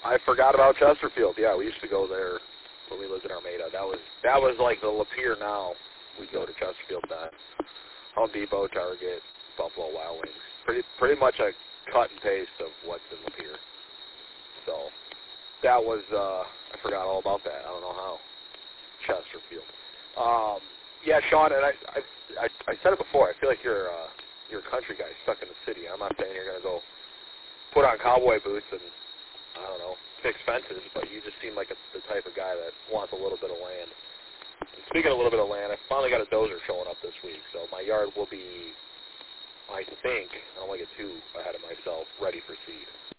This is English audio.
I forgot about Chesterfield. Yeah, we used to go there when we lived in Armada. That was like the Lapeer now. We go to Chesterfield then. Home Depot, Target, Buffalo Wild Wings. Pretty much a cut and paste of what's in Lapeer. So that was I forgot all about that. I don't know how. Chesterfield. Yeah, Sean, and I said it before. I feel like you're a country guy stuck in the city. I'm not saying you're gonna go put on cowboy boots and I don't know fix fences, but you just seem like the type of guy that wants a little bit of land. And speaking of a little bit of land, I finally got a dozer showing up this week, so my yard will be, I think, I don't want to get too ahead of myself, ready for seed.